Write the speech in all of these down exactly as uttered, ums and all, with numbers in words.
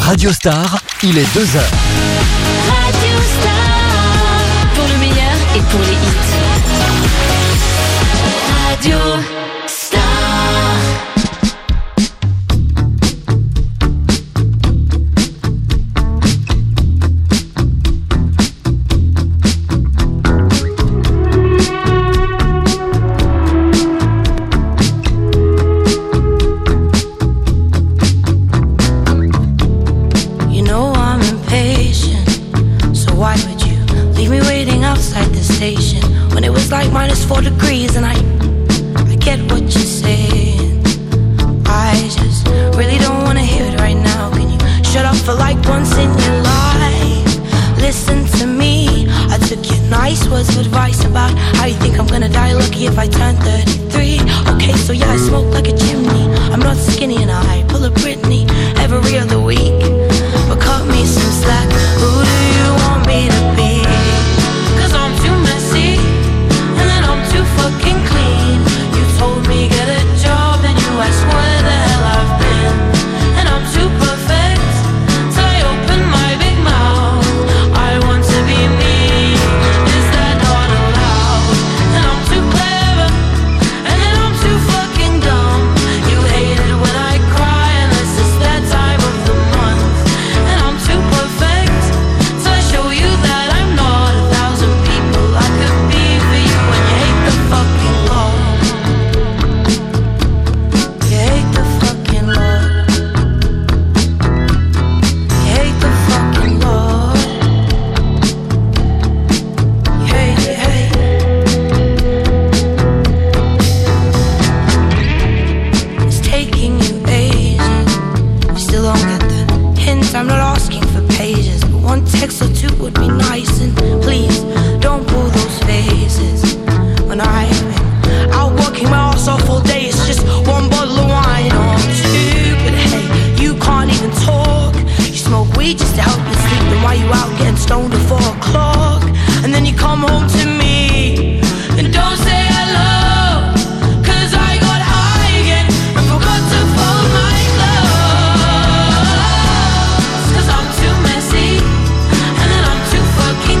Radio Star, il est deux heures. Radio Star, pour le meilleur et pour les hits. Radio Star. Like minus four degrees and I, I get what you're saying. I just really don't wanna hear it right now. Can you shut up for like once in your life? Listen to me, I took your nice words of advice about how you think I'm gonna die lucky if I turn thirty-three. Okay, so yeah, I smoke like a chimney. I'm not skinny and I pull a Britney every other week. But cut me some slack, who do you want me to be? Cause I'm too messy too fucking clean. You told me get a job, then you asked where the hell I've been. And I'm too perfect, so I open my big mouth. I want to be me, is that not allowed? And I'm too clever, and then I'm too fucking dumb. You hate it when I cry, unless it's that time of the month. And I'm too perfect, so I show you that I'm not a thousand people I could be for you when you hate the fucking law. You hate the fucking law. You hate the fucking law. You hate, you hate. It's taking you ages. You still don't get the hint. I'm not asking for pages, but one text or two would be nice. And please don't pull those faces. When I've been out working my ass off all day, it's just one bottle of wine. Oh, I'm stupid, hey, you can't even talk. You smoke weed just to help you sleep. Then why you out getting stoned at four o'clock? And then you come home to me and don't say hello. Cause I got high again and forgot to fold my clothes. Cause I'm too messy, and then I'm too fucking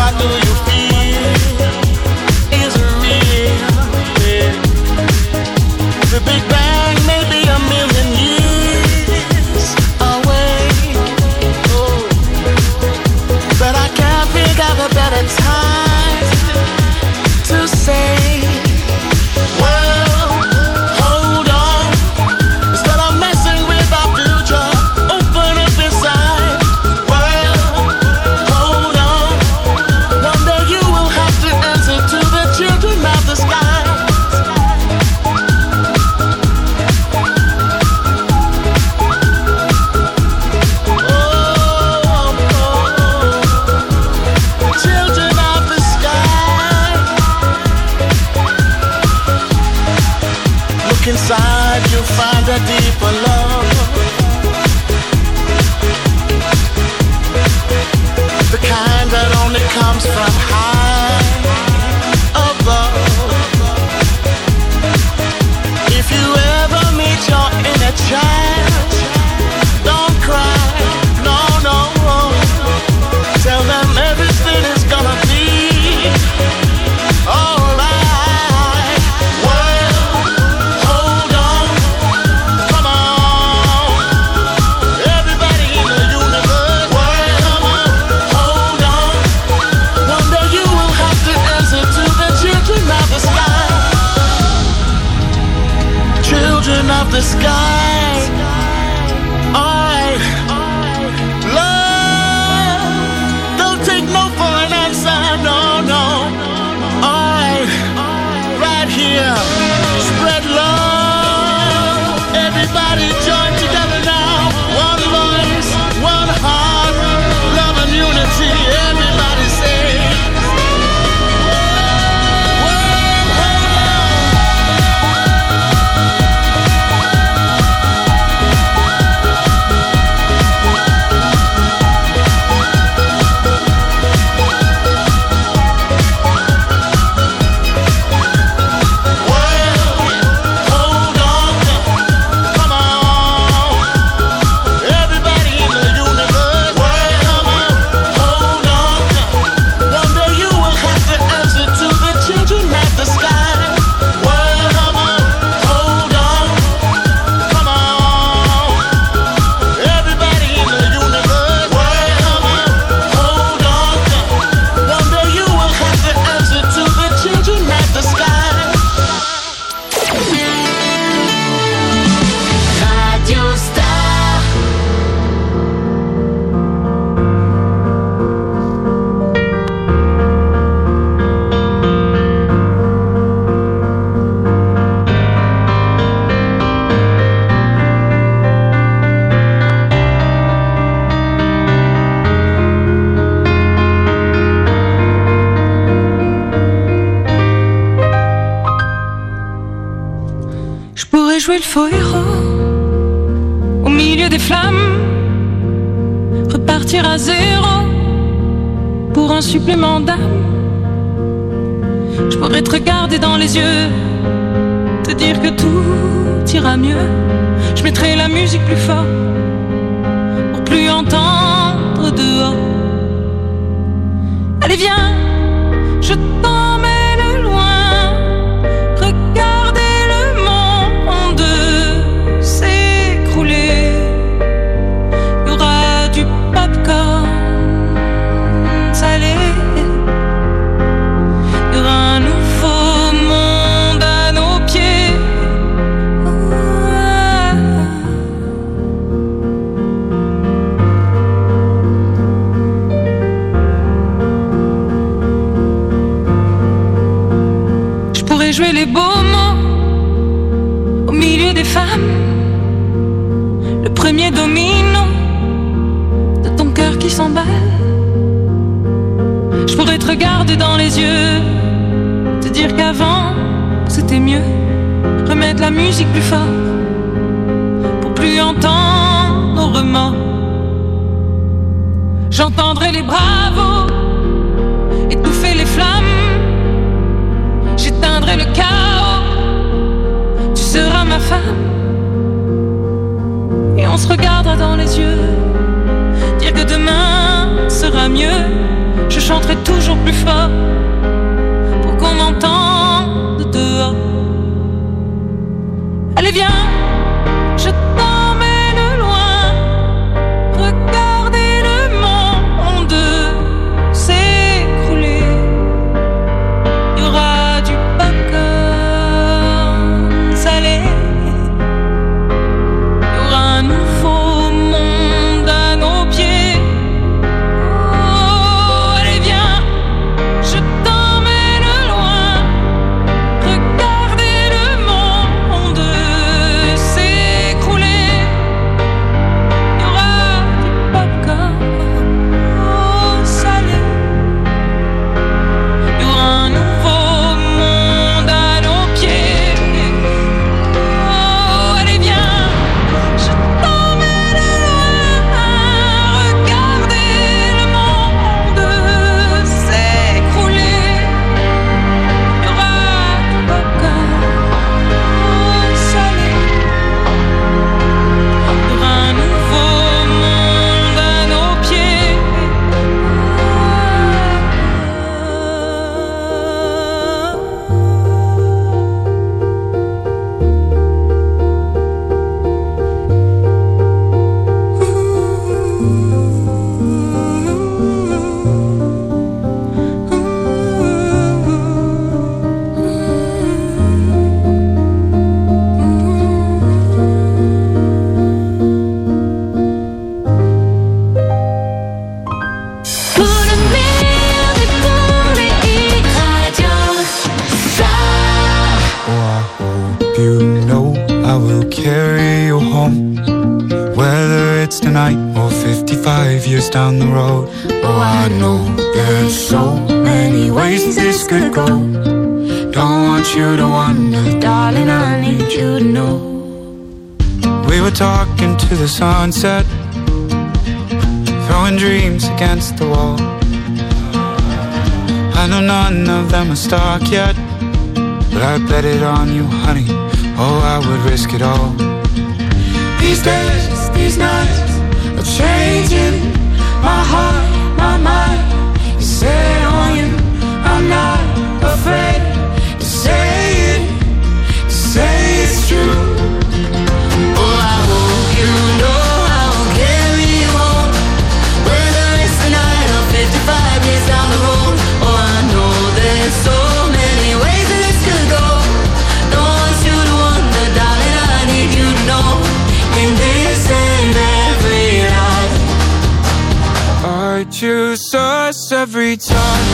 what do you feel? Is it real? Yeah. The Big Bang may be a million years away, oh, but I can't think of a better time to say, well, hold on. Instead of messing with our future, open up inside. Well, hold on. One day you will have to answer to the children of the sky. Oh, oh, oh. Children of the sky. Look inside, you'll find a deeper love. The kind that only comes from high above. If you ever meet your inner child, don't cry, no, no. Tell them everything is gonna be alright. Well, hold on, come on. Everybody in the universe, well, hold on. One day you will have to answer to the children of the sky. Children of the sky. Alright. Love, don't take no for an answer, no, no. Alright, right here, spread love. Everybody join together now. One voice, one heart, love and unity. Everybody say, well, hold hold on, come on. Everybody in the universe, well, hold on. One day you will have to answer to the children of the sky. Well, hold on, come on. Everybody in the universe, well, hold on. One day you will have to answer to the children of the sky. Radio Star. Je pourrais jouer le faux héros au milieu des flammes, repartir à zéro pour un supplément d'âme. Je pourrais te regarder dans les yeux, te dire que tout ira mieux. Je mettrai la musique plus fort pour plus entendre dehors. Allez viens, je t'emmène loin, regarder le monde s'écrouler. Il y aura du popcorn salé, il y aura un nouveau monde à nos pieds. Je pourrais jouer les beaux mots au milieu des femmes, le premier domino de ton cœur qui s'emballe. Je pourrais te regarder dans les yeux, te dire qu'avant c'était mieux, remettre la musique plus fort pour plus entendre nos remords. J'entendrai les bravos étouffer les flammes, j'éteindrai le chaos, tu seras ma femme. Et on se regardera dans les yeux, dire que demain sera mieux. Je chanterai toujours plus fort pour qu'on m'entende dehors. Allez viens, je t'emmène loin, regardez le monde s'écrouler. Il y aura du popcorn salé, il y aura un nouveau monde à nos pieds. Oh, allez viens, je t'emmène loin, regardez le monde s'écrouler. Il y aura du popcorn salé, il y aura un nouveau monde à nos pieds. Oh, allez viens, je t'emmène loin, regardez le monde s'écrouler. Il y aura du popcorn salé, il y aura un nouveau monde à nos pieds. Pour le meilleur et pour les hits Radio Star. Oh, I hope you know I will carry you home, whether it's tonight or fifty-five years down the road. Oh, I know there's so many ways this could go. Don't want you to wonder. Darling, I need you to know. We were talking to the sunset, throwing dreams against the wall. I know none of them are stuck yet, but I bet it on you, honey. Oh, I would risk it all. These days, these nights are changing my heart, my mind. You set on you, I'm not afraid to say it, to say it's true. Oh, I hope you know I'll carry you home, whether it's tonight or fifty-five years down the road. Oh, I know there's so many ways that this could go. Don't want you to wonder, darling, I need you to know. In this and every life, I choose us every time.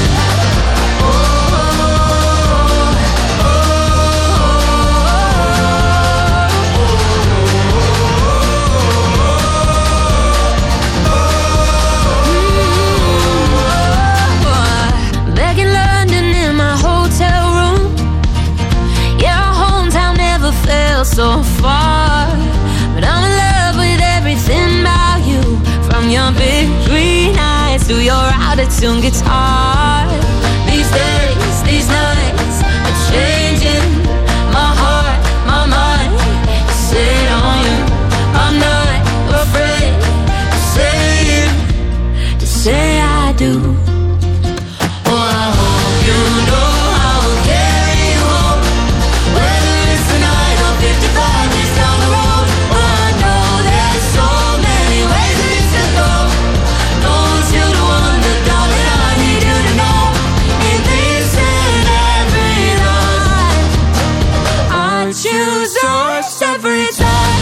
back in London in my hotel room. Yeah, our hometown never felt so far, but I'm in love with everything about you, from your big green eyes to your out-of-tune guitar. These days, these nights are changing my heart, my mind. Sit on you, I'm not afraid to say it, to say I do. Oh, I hope you know I'll carry you home, whether it's tonight or fifty-five years down the road. Oh, I know there's so many ways that it could go. Don't want you to wonder, darling, I need you to know. In this and every life, I choose us every time.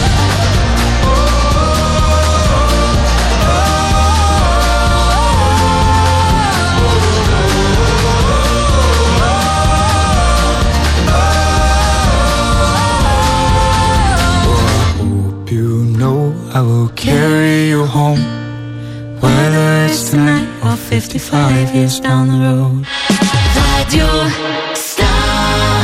Hope you know I will carry you home, whether it's tonight or fifty-five years down the road. Radio Star.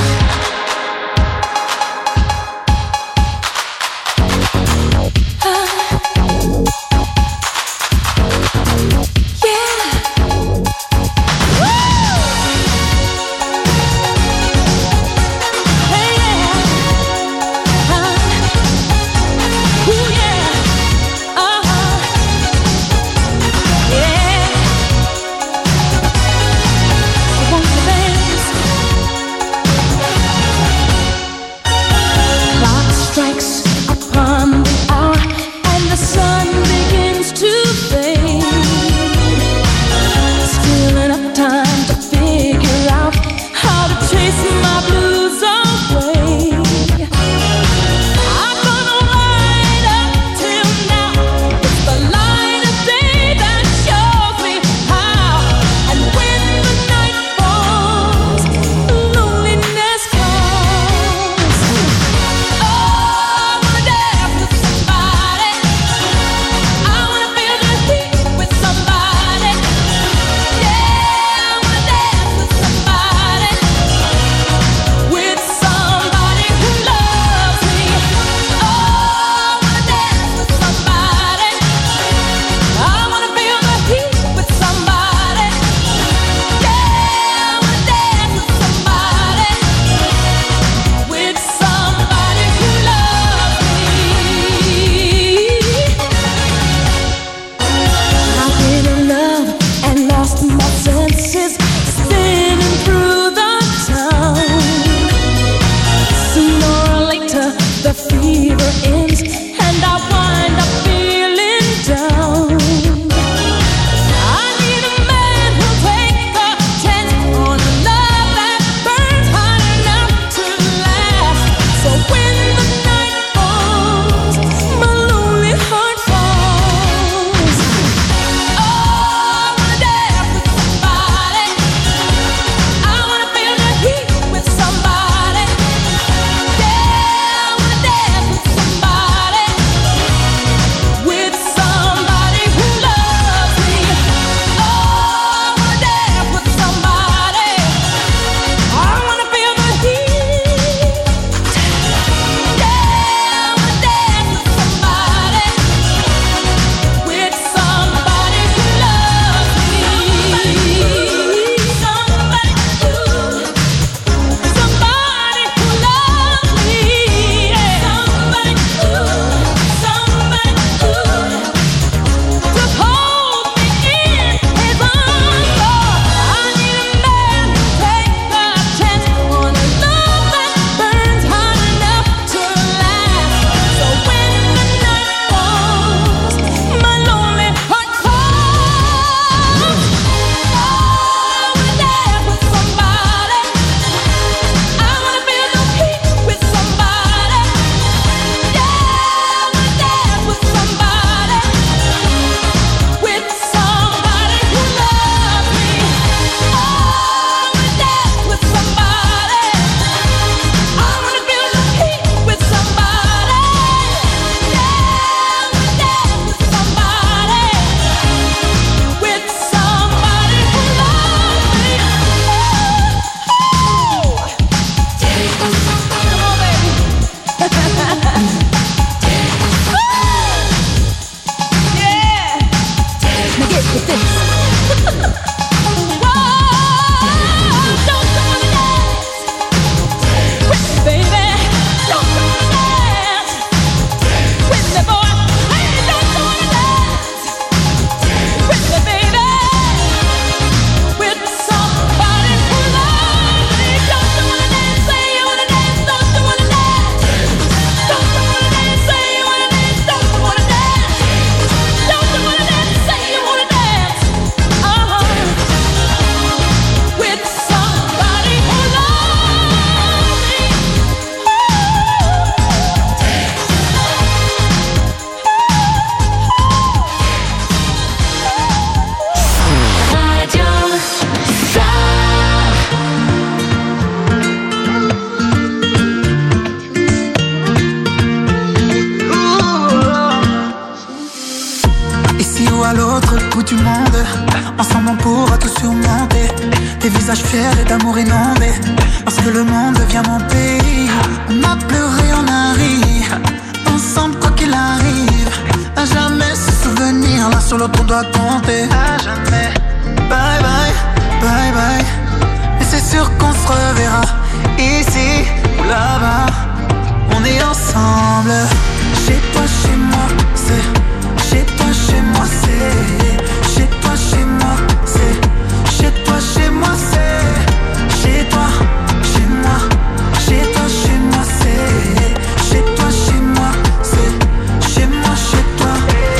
monter. Des visages fiers et d'amour inondés. Parce que le monde devient mon pays. On a pleuré, on a ri. Ensemble quoi qu'il arrive. À jamais ce souvenir, l'un sur l'autre on doit compter. À jamais. Bye bye, bye bye. Et c'est sûr qu'on se reverra. Ici ou là-bas, on est ensemble. Chez toi, chez moi, c'est. Chez toi, chez moi, c'est. Chez toi, chez moi, c'est. Chez toi, chez moi, c'est. Chez toi, chez moi. Chez toi, chez moi, c'est. Chez toi, chez moi, c'est. Chez moi, chez toi.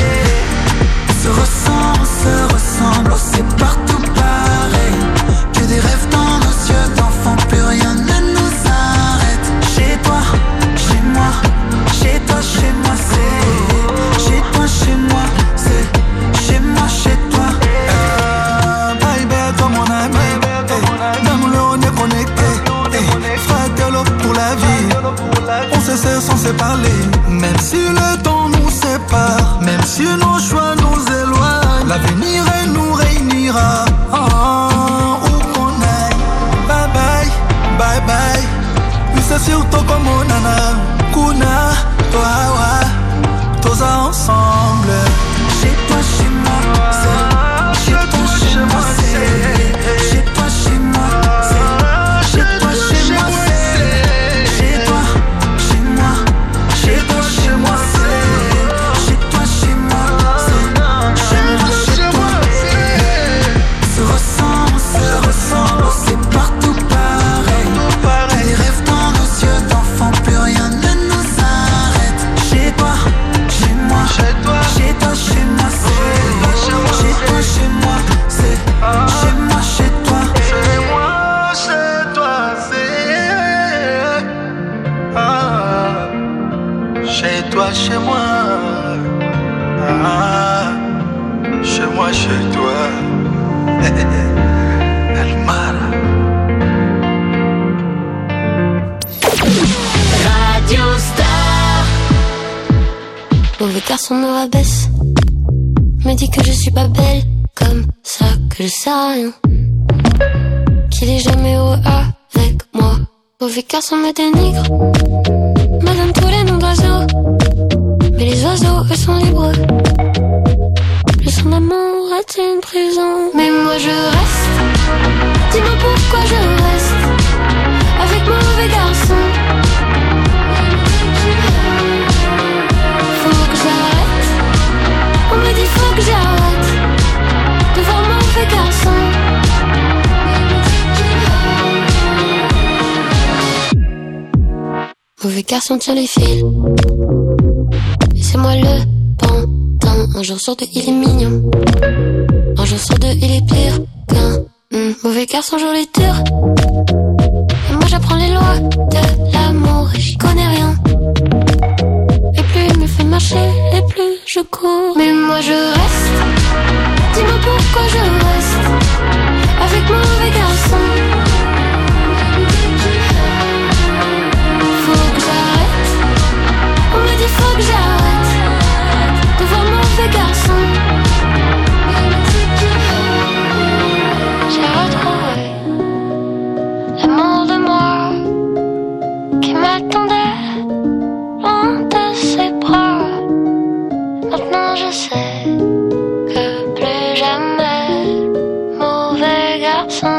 On se ressent, on se ressemble, oh, c'est partout pareil. Que des rêves dans nos yeux d'enfants, plus rien ne nous arrête. Chez toi, chez moi, chez toi, chez moi, c'est. Chez toi, chez moi, c'est. Chez moi, chez toi. Baby, toi mon ami, dans le on est connecté. Fratello pour la vie, on se sait sans se parler. Même si le temps nous sépare, même si nos choix nous éloignent, l'avenir elle nous réunira. Oh, où qu'on aille, bye bye, bye bye. Oui c'est surtout comme nana, kuna, toi, ouais, tous ensemble. Chez toi, chez moi, c'est. Chez toi, chez moi, c'est. Chez toi, chez moi, c'est. Chez toi, chez moi, c'est. Chez toi, chez moi. Chez toi, chez moi, c'est. Chez toi, chez moi, c'est. Chez moi, chez toi, c'est. Se ressemble, on se ressemble, oh, c'est partout pareil. Des rêves dans nos yeux d'enfants, plus rien ne nous arrête. Chez toi, chez moi, chez toi, chez toi, chez moi, c'est. Chez toi, chez moi, c'est. Chez moi, chez toi. Chez moi, chez toi, c'est. Ah. Chez toi, chez moi. Ah. Chez moi, chez toi. El Mara. Radio Star. Mauvais garçon me rabaisse, me dit que je suis pas belle, comme ça que je sais rien, qu'il est jamais heureux avec moi. Mauvais garçon me dénigre, me donne tous les noms d'oiseaux, mais les oiseaux eux sont libres. Plus son amour est une prison, mais moi je reste. Dis-moi pourquoi je reste avec mon mauvais garçon. Faut que j'arrête. On me dit faut que j'arrête de voir mon mauvais garçon. Mauvais garçon tire les fils, et c'est moi le pantin. Un jour sur deux il est mignon, un jour sur deux il est pire qu'un mmh. Mauvais garçon joue les durs, et moi j'apprends les lois de l'amour et j'y connais rien. Et plus il me fait marcher, et plus je cours. Mais moi je reste. Dis-moi pourquoi je reste avec mon mauvais garçon. Faut que j'arrête. On me dit faut que j'arrête de voir mon mauvais garçon. J'ai retrouvé l'amour de moi qui m'attendait loin de ses bras. Maintenant je sais que plus jamais mauvais garçon.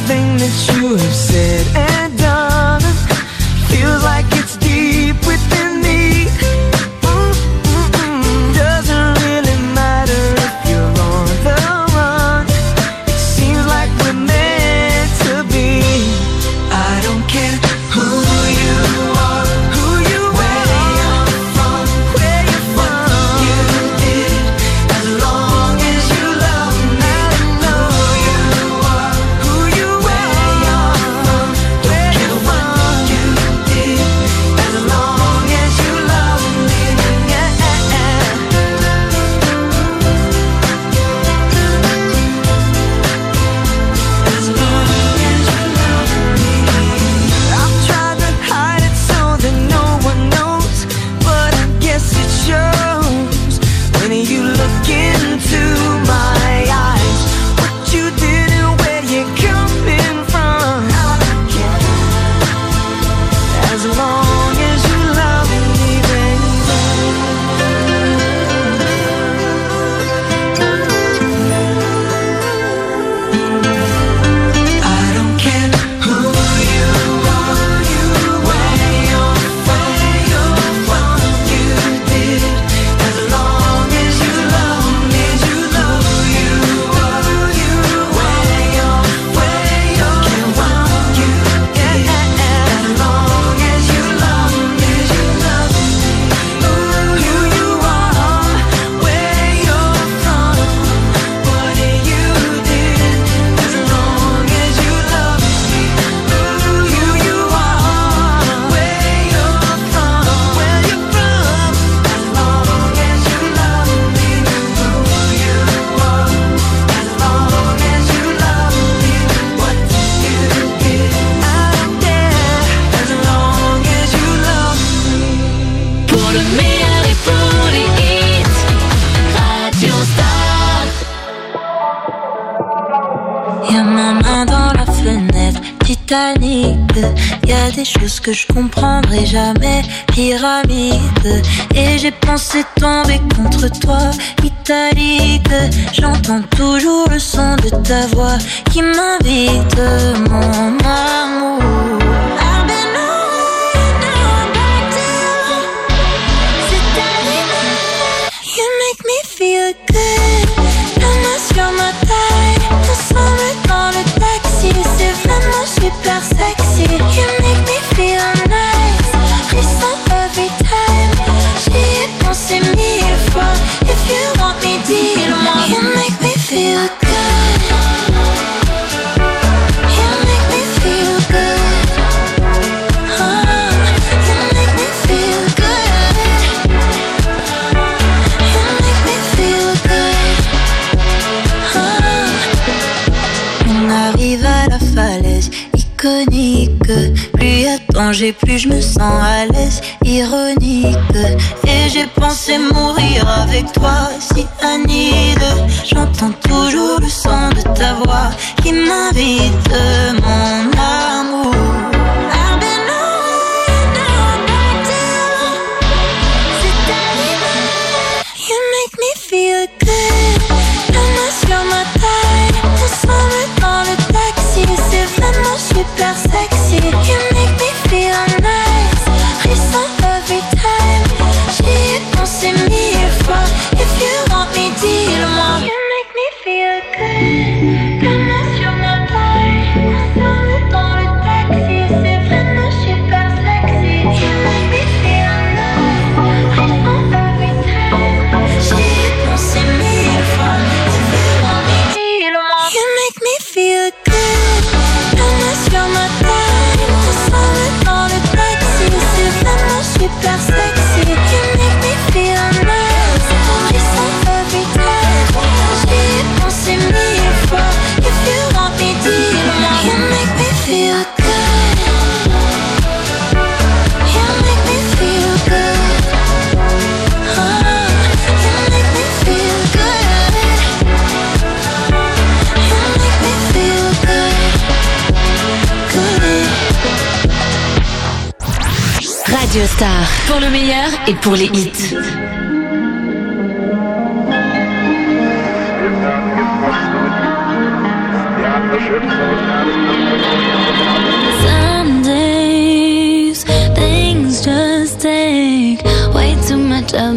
everything that you have said and done feels like it's deep within me. Mm-mm-mm. Doesn't really matter if you're on the run. It seems like we're meant to be. I don't care who you are, who you where you're from, where you're from, what you did, as long as you love me. I know you are, who you where you're from, where you're from, what you did, as long as you love me. Yeah. As long as you love me. I've tried to hide it so that no one knows, but I guess it shows when you look into my eyes. What you did and where you're coming from. As long as you love me, baby. I don't care who you are, you where you're from, what you did, as long as you love me, you know you are, you where you're, where you're from, what you did, as long as you love me, you love me. Ooh, who you are, where you're from, what you did, as long as you love me. Ooh, who you are, where you're from, where you're from, as long as you love me. Who you are, as long as you love me. What you did, I don't care, as long as you love me. Pour le meilleur et pour les hits, Radio Star. Y'a ma main dans la fenêtre, Titanic. Y'a des choses que je comprendrai jamais, pyramide. Et j'ai pensé tomber contre toi, italique. J'entends toujours le son de ta voix qui m'invite, mon amour. I've been away, now I'm back to you. C'est ta lumière, you make me feel good. La main sur ma taille, ensemble dans le taxi. C'est vraiment super sexy. You make me feel nice, frisson every time. J'y ai pensé mille fois. If you want me, dis-le-moi. You make me feel good. You make me feel good. Oh, you make me feel good. You make me feel good. Oh. On arrive à la falaise iconique. Plus y a danger, plus je me sens à l'aise, ironique. Et j'ai pensé mourir avec toi, si Anide. J'entends toujours le son de ta voix qui m'invite, mon amour. I've been away, now I'm back to you. C'est ta lumière, you make me feel good. La main sur ma taille, ensemble dans le taxi. C'est vraiment super sexy. You make me feel nice, frisson every time. J'y ai pensé mille fois. If you want me, dis-le-moi. You make me feel good. La main sur ma taille, ensemble dans le taxi. C'est vraiment super sexy. You make me feel nice, frisson every time. J'y ai pensé mille fois. If you want me, dis-le-moi. You make me feel good. La main sur ma taille, ensemble dans le taxi. C'est vraiment super sexy. You make me feel nice, frisson every time. J'y ai pensé mille fois. If you want me, dis-le-moi. You make me feel good. You make me feel good. Oh, you make me feel good. You make me feel good. Good. Radio Star. Pour le meilleur et pour les hits. Schöpfer.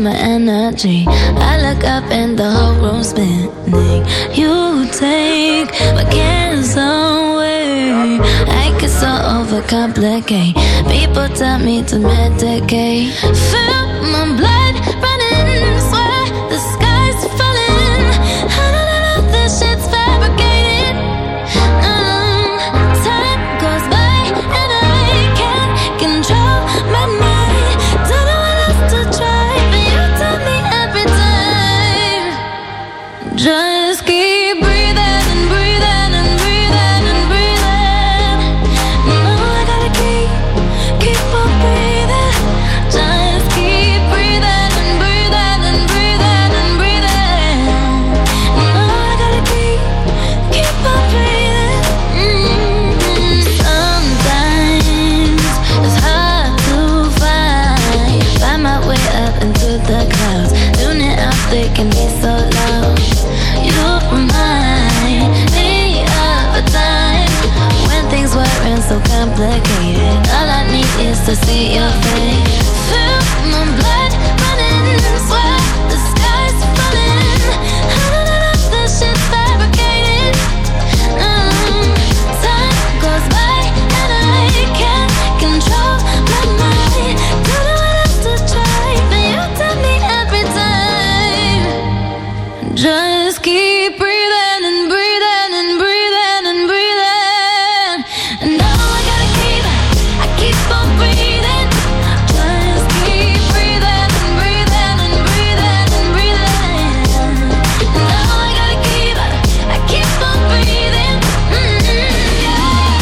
my energy. I look up and the whole room's spinning. You take my cares away. I get so overcomplicate. People tell me to medicate. Feel my blood running, swear the sky's falling. I don't know this shit's fabricated. Um, time goes by and I can't control my mind. Don't know what else to try, but you tell me every time. Just keep breathing and breathing and breathing and breathing. No, I gotta keep, keep on breathing. Just keep breathing and breathing and breathing and breathing. No, I gotta keep, keep on breathing. Mm-hmm. Sometimes it's hard to find, find my way up into the clouds. Tuning out, they can be so loud. You remind me of a time when things weren't so complicated. All I need is to see your face. Feel my blood running, swear the sky's falling. I don't know if this shit's fabricated. Um, time goes by and I can't control my mind. Don't know what else to try, but you tell me every time. Just keep breathing and breathing and breathing and breathing. And now I gotta keep, I keep on breathing. Just keep breathing and breathing and breathing and breathing. And now I gotta keep, I keep on breathing. Mm-hmm, yeah.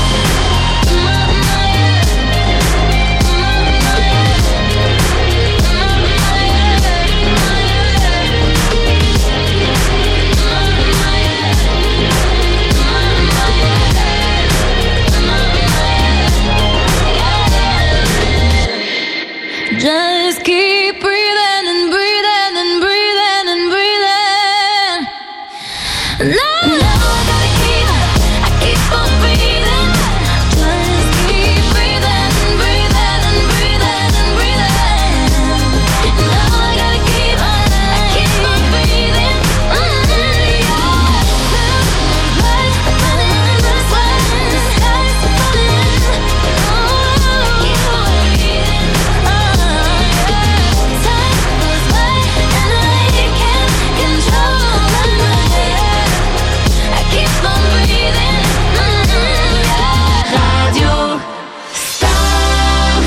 Just keep breathing and breathing and breathing and breathing. Now, now I gotta keep, I keep on breathing. Just keep breathing and breathing and breathing and breathing. Now I gotta keep, I keep on breathing. Mm-hmm, yeah. Blood running, sweat, the sky's falling. Oh, keep on breathing. Time goes by and I can't control my mind. I keep on breathing. Mm-hmm, yeah. Radio Star.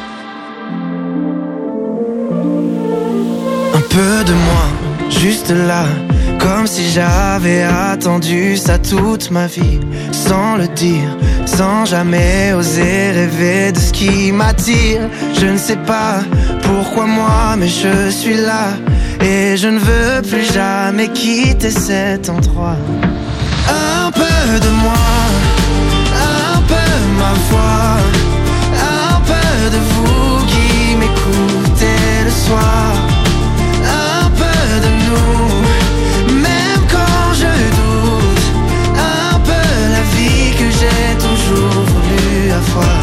Un peu de moi, juste là, comme si j'avais attendu ça toute ma vie, sans le dire, sans jamais oser rêver de ce qui m'attire. Je ne sais pas pourquoi moi, mais je suis là, et je ne veux plus jamais quitter cet endroit. Un peu de moi, un peu ma voix, un peu de vous qui m'écoutez le soir. Un peu de nous, même quand je doute. Un peu la vie que j'ai toujours voulu avoir.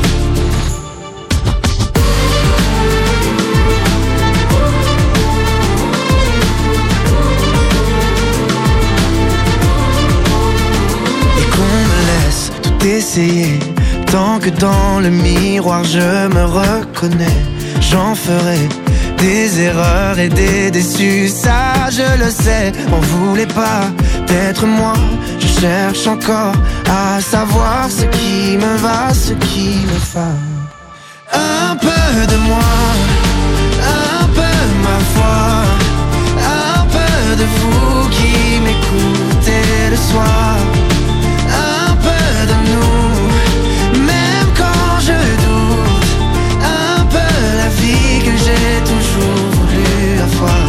Et qu'on me laisse tout essayer, tant que dans le miroir je me reconnais. J'en ferai des erreurs et des déçus, ça je le sais. On voulait pas d'être moi, je cherche encore à savoir ce qui me va, ce qui me va. Un peu de moi, un peu ma voix, un peu de vous qui m'écoutez le soir. Un peu de nous, même quand je doute. Un peu la vie que j'ai toujours voulu avoir.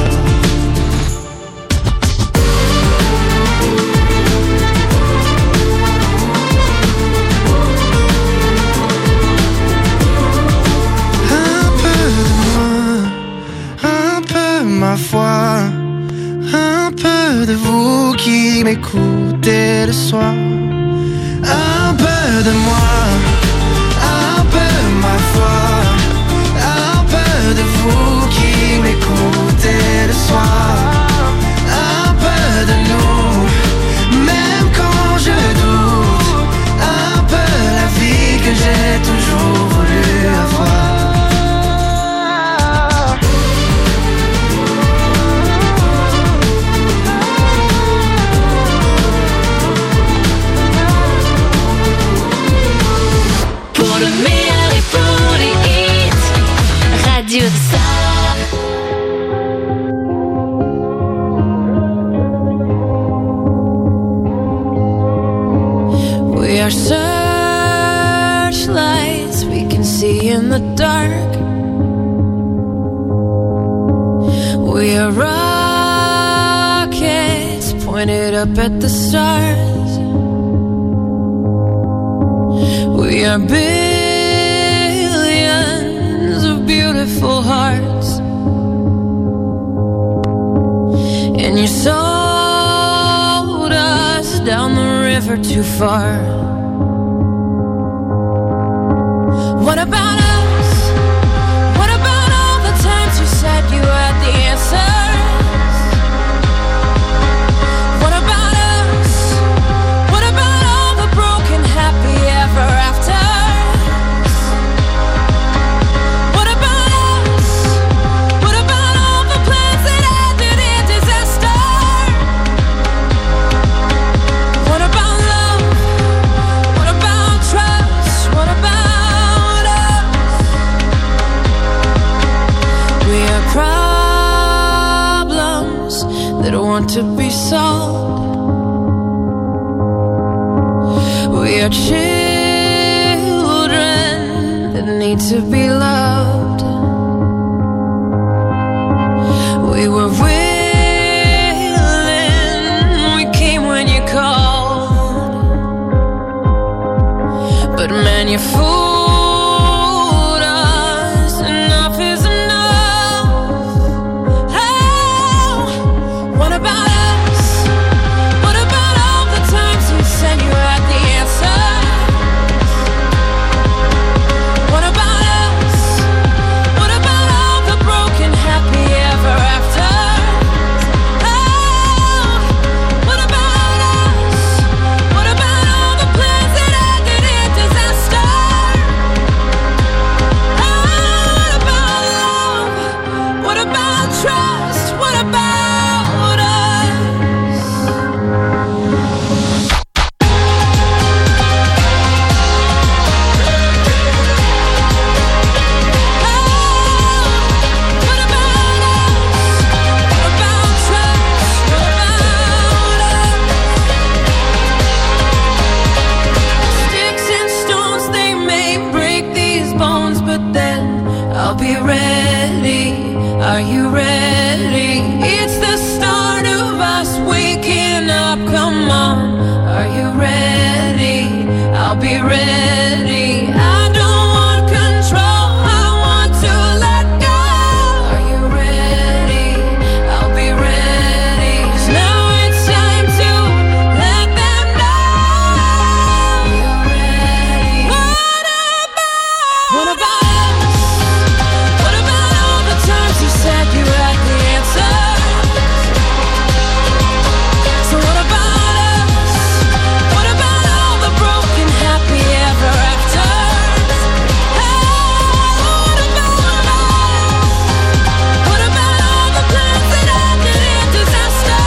Un peu de moi, un peu ma foi, un peu de vous qui m'écoutez le soir. Un peu de moi, un peu ma foi, un peu de vous qui m'écoutez are searchlights we can see in the dark. We are rockets pointed up at the stars. We are billions of beautiful hearts. And you sold us down the river too far. What about us? What about all the times you said you had the answers? What about us? What about all the broken happy ever afters? What about us? What about all the plans that ended in disaster? What about love? What about trust? What about us? We are problems that want to be solved. We are children that need to be loved. We were willing, we came when you called. But man, you fooled us. Enough is enough. Oh, what about us? What about all the times you said you had the answer? What about us? What about all the broken happy ever afters? Oh, what about us? What about all the plans that ended in disaster? Oh, what about love? What about trust? What about us? What about us? What about trust? What about us? Sticks and stones, they may break these bones, but then I'll be ready. Are you ready? It's the start of us waking up. Come on, are you ready? I'll be ready. I don't want control, I want to let go. Are you ready? I'll be ready. 'Cause now it's time to let them know. You're ready. What about? What about us? What about all the times you said you had the answer? So what about us? What about all the broken happy ever afters? Oh, what about us? What about all the plans that ended in disaster?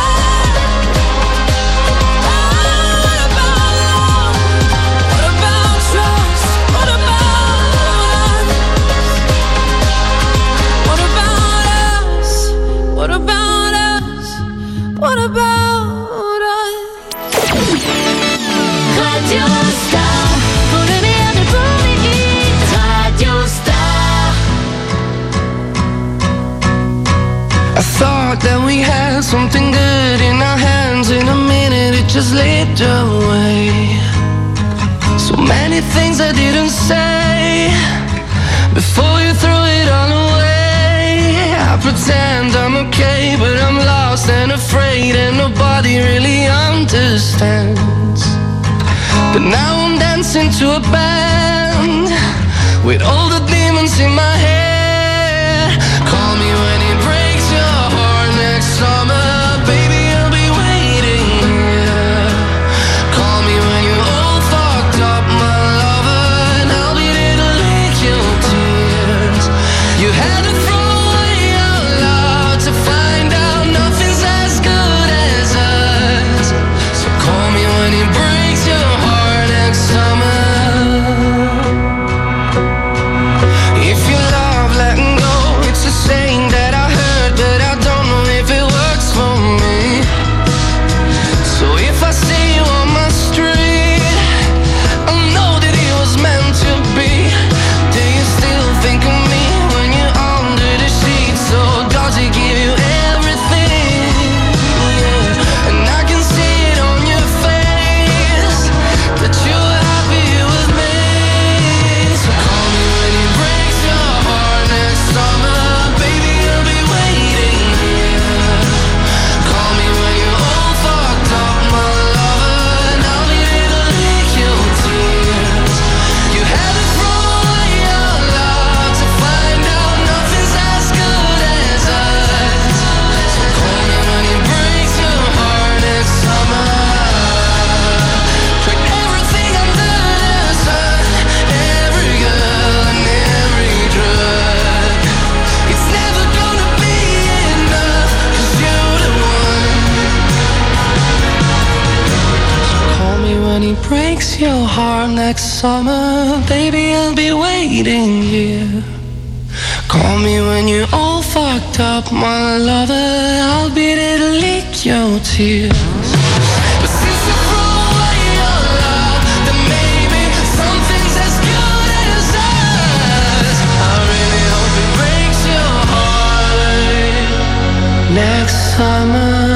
Oh, what about love? What about trust? What about us? What about us? What about us? What about us? Radio Star, pour le meilleur des hits. Radio Star. I thought that we had something good in our hands. In a minute it just slipped away. So many things I didn't say before you threw it all away. I pretend I'm okay, but I'm lost and afraid, and nobody really understands. But now I'm dancing to a band with all the demons in my head. Call me when it breaks your heart next summer, baby, I'll be waiting here. Call me when you're all fucked up, my lover, and I'll be there to lick your tears. You had to throw away your love to find out nothing's as good as us. So call me when it breaks your heart next summer. If you love your heart next summer, baby, I'll be waiting here. Call me when you're all fucked up, my lover, I'll be there to lick your tears. But since you threw away your love, then maybe something's as good as us. I really hope it breaks your heart next summer.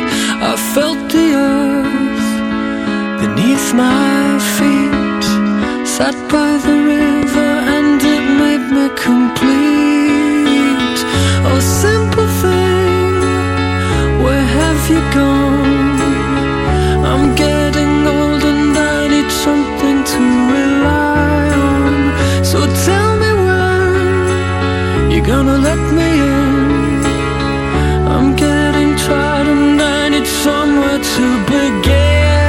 my feet sat by the river and it made me complete. Oh, simple thing, where have you gone? I'm getting old and I need something to rely on. So tell me when you're gonna let me in. I'm getting tired and I need somewhere to begin.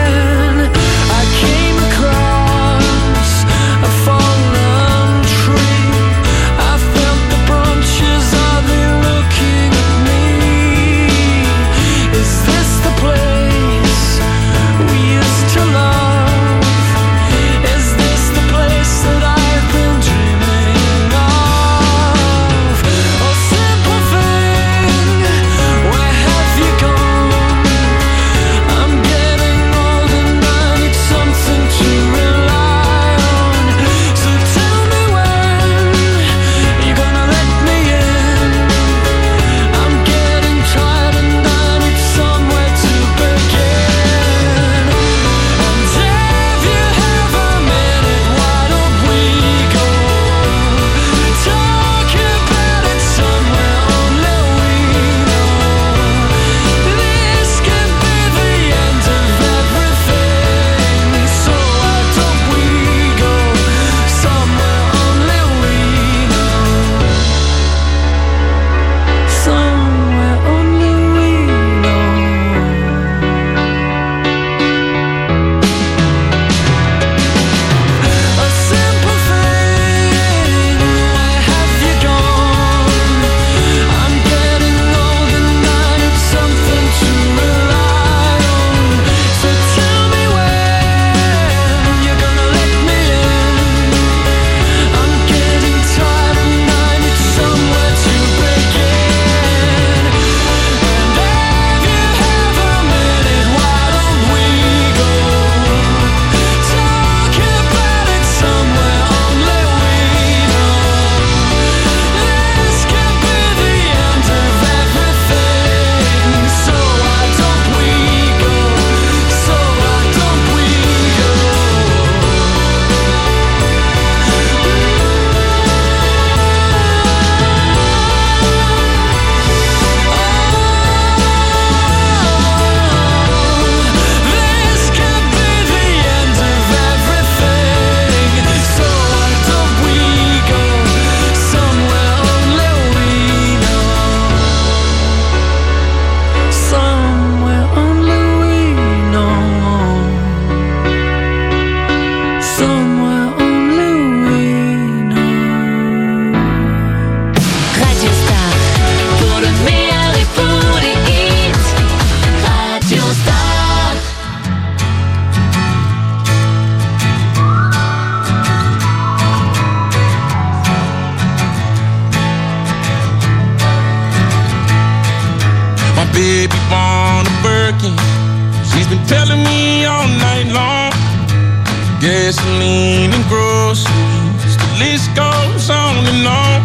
Gasoline and groceries, the list goes on and on.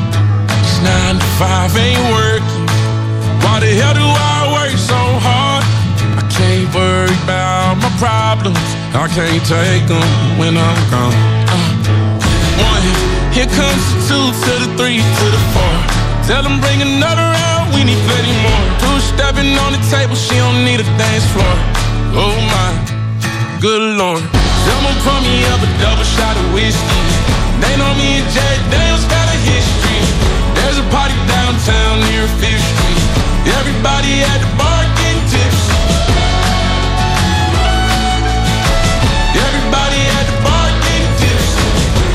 It's nine to five, ain't working. Why the hell do I work so hard? I can't worry about my problems, I can't take them when I'm gone. uh, One, here comes the two to the three to the four. Tell them bring another round, we need plenty more. Two stepping on the table, she don't need a dance floor. Oh my, good Lord. Someone pour me up a double shot of whiskey. They know me and Jack Daniels got a history. There's a party downtown near Fifth Street. Everybody at the bar getting tipsy. Everybody at the bar getting tipsy.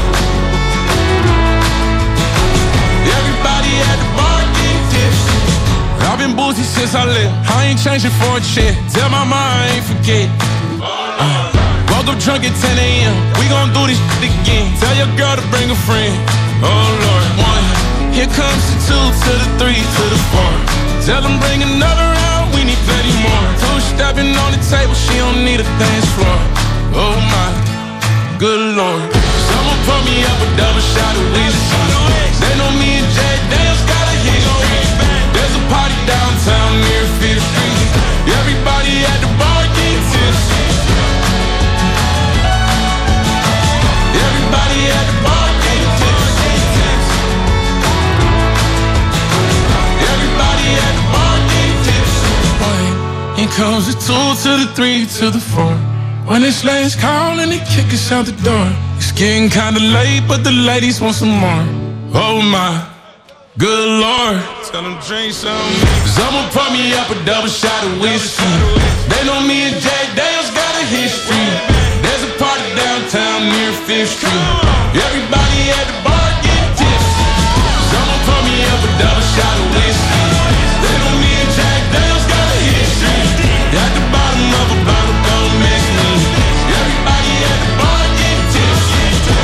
Everybody at the bar getting tipsy. I've been boozy since I left. I ain't changing for a check. Tell my mom I ain't forget. uh. Woke up drunk at ten a.m. We gon' do this shit again. Tell your girl to bring a friend. Oh Lord. One, here comes the two to the three to the four. Tell them bring another round, we need plenty more. Two stepping on the table, she don't need a dance floor. Oh my, good Lord. Someone pour me up a double shot of whiskey. They know me and Jack Daniels got a history. There's a party downtown near Fifth Street. Everybody at the bar getting tipsy. comes the two to the three to the four. When it's last call and they kick us out the door. It's getting kinda late, but the ladies want some more. Oh my, good Lord. Tell them drink some. Someone pour me up a double shot of whiskey. They know me and Jack Daniels got a history. There's a party downtown near Fifth Street. Everybody at the bar get tipsy. Someone pour me up a double shot of whiskey. They know me and Jack Daniels got a history. At the bottom of a bottle, don't miss me. Everybody at the bar get tipsy.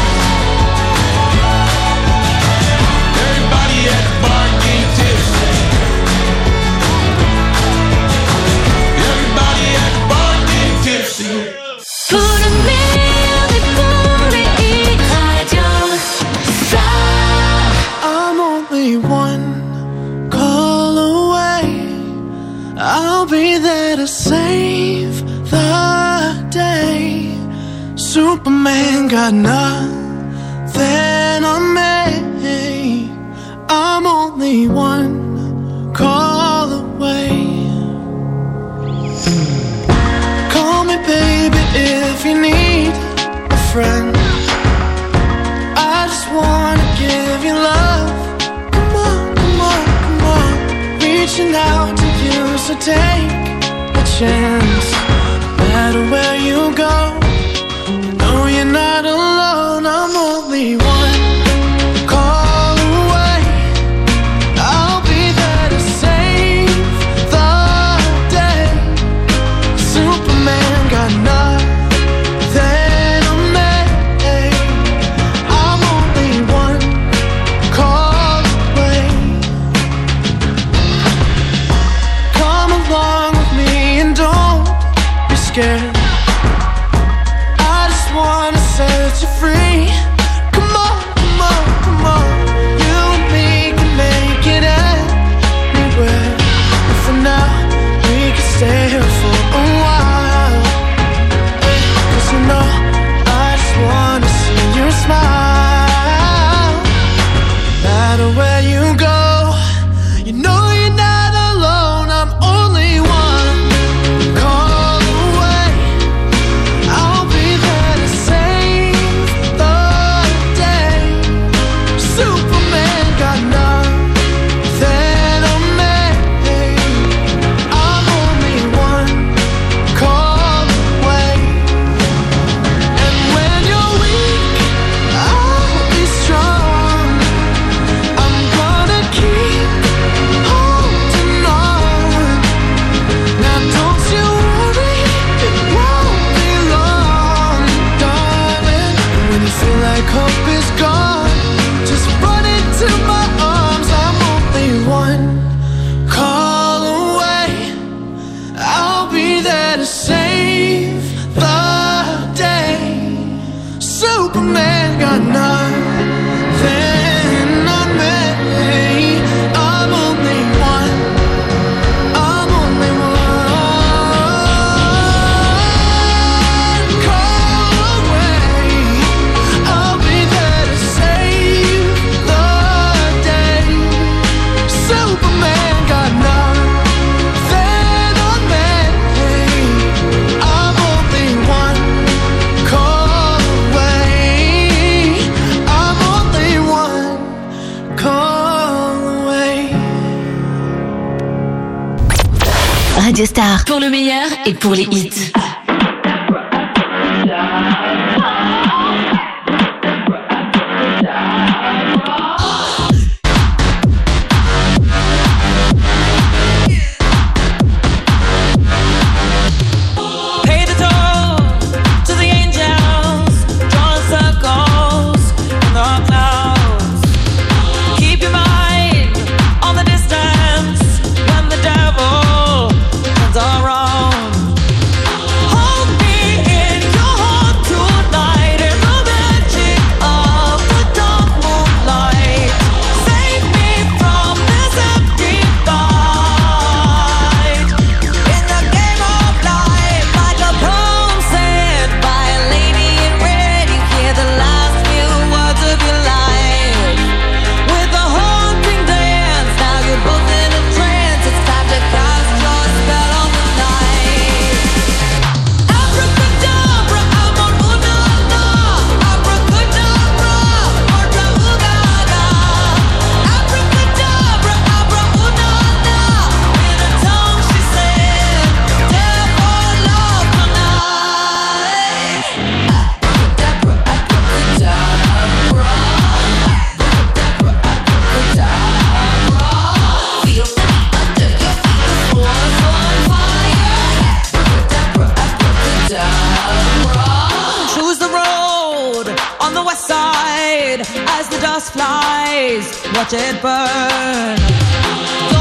Everybody at the bar get tipsy. Everybody at the bar get tipsy. Pour le meilleur et pour les hits Radio Star. I'm only one call away. I'll be there to save the day. Superman got nothing on me. I'm only one call away. Call me baby if you need a friend. I just wanna give you love. Come on, come on, come on. Reaching out to you, so take a chance. No matter where you go, you know you're not alone. I'm only one call away. I'll be there to save the day. Superman got nothing on me. I'm only one call away. Come along with me and don't be scared. I just wanna set you free. Come on, come on, come on. You and me can make it anywhere. And for now, we can stay here for a while. Cause you know, I just wanna see your smile. No matter where you go, you know you're not alone. I'm only one call away. I'll be there to save the day. Superman got nothing on me. I'm only one call away. And when you're weak, I'll be strong. I'm gonna keep holding on. Now don't you worry, it won't be long, darling. When you feel like hope is gone, just run into my arms. I'm only one call away. I'll be there to save the day. Superman got nothing on me. I'm only one. I'm only one call away. I'll be there to save the day. Superman got nothing on me. I'm only one call away. I'm only one call away. Radio Star. Pour le meilleur et pour les hits. Pay the toll to the angels, drawing circles in the clouds. Keep your mind on the distance when the devil turns around. dust flies, watch it burn.